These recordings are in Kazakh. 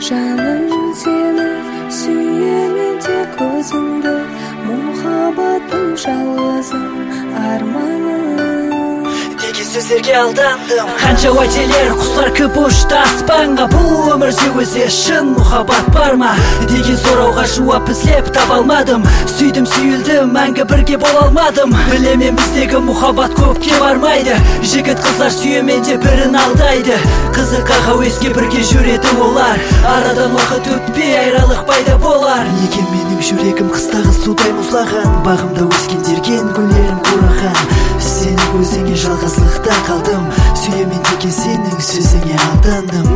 Жаным сені сүйемін тек өзіңді, мұхаббатым жалғызым арманым. Деген сөздерге алдандым. Қанша уәделер құстар көп ұшты аспанға. Бұл өмірде өзі шын мұхаббат бар ма деген сұрауға жауап іздеп таба алмадым. Сүйдім сүйілдім, мәңгі бірге бола алмадым. Білемін біздегі мұхаббат көпке бармайды. Жігіт қызлар сүйемен де бірін алдайды. Қызық өзге бірге жүреді олар. Арадан уақыт өтпей айралық пайда болар. Неге менің жүрегім қыстағы судай мұзлаған, бағымда өскендерген гүлдерім қураған. Сенің өзіңе жалғыздықта қалдым, сүйемен деген сенің сөзіңе алдандым.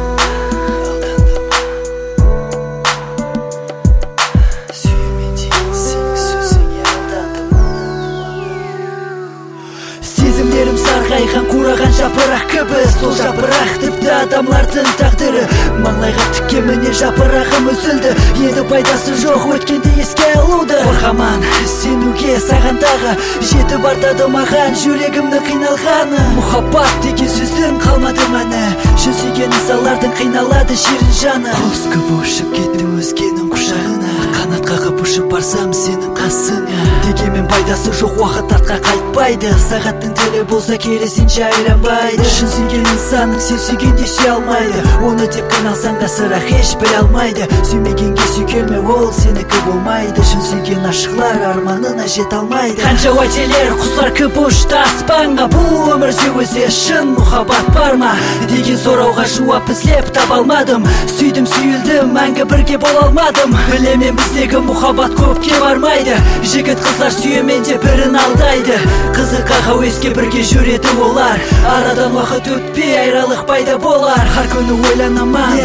Сезімдерім сарғайған қураған жапырақ кібі. Сол жапырақ тіпті адамлардың тағдыры. Маңлайға тіккеніне жапырағым үзілді. Енді пайдасы жоқ өткенде еске алуды. Қорқаман сенуге сағандағы, жетіп артады маған жүрегімді қиналғаны. Мұхаббат деген сөздің қалмады мәні, жүзеген инсандардың қиналады шерін жаны. Құс көп ұшып кетті өзгенің құшағына, қанат қағып ұшып барсам сенің қасыңа. Дегенмен пайдасы жоқ, уақыт артқа қайтпайды. Сағаттың тілі болса керісінше айланбайды. Шын сүйген инсаның сен сүйгенде сүйе алмайды. Оны деп қиналсаң да сырақ еш біле алмайды. Сүймегенге сүйгенме ол сенікі болмайды. Шын сүйген ашықлар арманына жете алмайды. Қанша уәделер құстар көп ұшты аспанға. Бұл өмірде өзі шын мұхаббат бар ма деген сұрауға жауап іздеп таба алмадым. Сүйдім сүйілдім, мәңгі бірге бола алмадым. Білемін біздегі мұхаббат көпке бармайды. Жігіт қызлар сүйемен де бірін алдайды. Қызық өзге бірге жүреді олар. Арадан уақыт өтпей айралық пайда болар. Har күні ойланамын,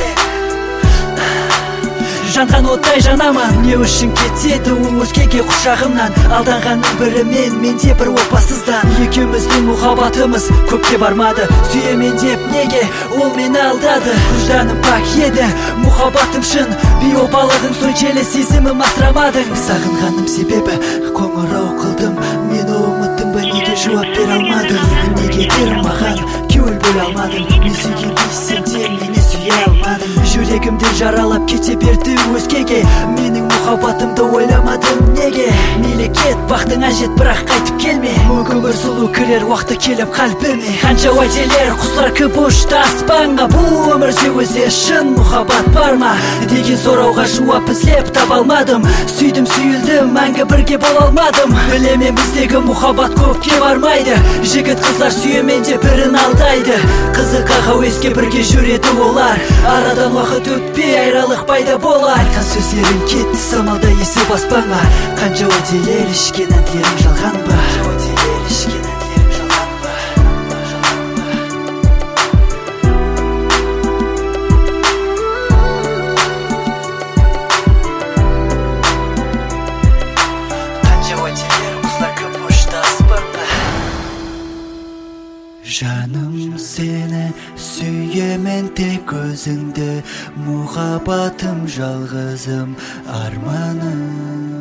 жанған оттай жанамын. Не үшін кетеді ол өзгеге құшағымнан? Алданғанның бірімен, менде бір опасыздан. Екеуміздің мұхаббатымыз көпке бармады. Сүйемен деп неге ол мені алдады? Күжданым пак еді, мұхаббатым шын. Биопалығың соншелі сезімім асырамадың. Сағынғаным себебі қоңырау қылдым. Мені ұмыттың ба, неге жауап бере алмадың? Неге дер маған көңіл бөле алмадың? Мен сүйген дейсің де мені сүйе алмадың. Жүрегімді жаралап кете берді өзгеге. Менің мұхаббатымды ойламадым неге? Мейлі кет, бақтыңа жет, бірақ қайтып келме. Мүмкін бір сұлу кірер уақыты келіп қалбіме. Қанша уәделер құстар көп ұшты аспанға. Бұл өмірде өзі шын мұхаббат бар ма деген сұрауға жауап іздеп таба алмадым. Сүйдім сүйілдім, мәңгі бірге бола алмадым. Білемін біздегі мұхаббат көпке бармайды. Жігіт қызлар сүйемен де бірін алдайды. Қызық өзге бірге жүреді олар. Арадан уақыт өтпей айралық пайда болар. Айтқан сөздерің кетті самалда есіп аспанға. Қанша уәделер ішкен әндерің жалған ба? Жаным сені сүйемен тек өзіңді, мұхаббатым жалғызым арманым.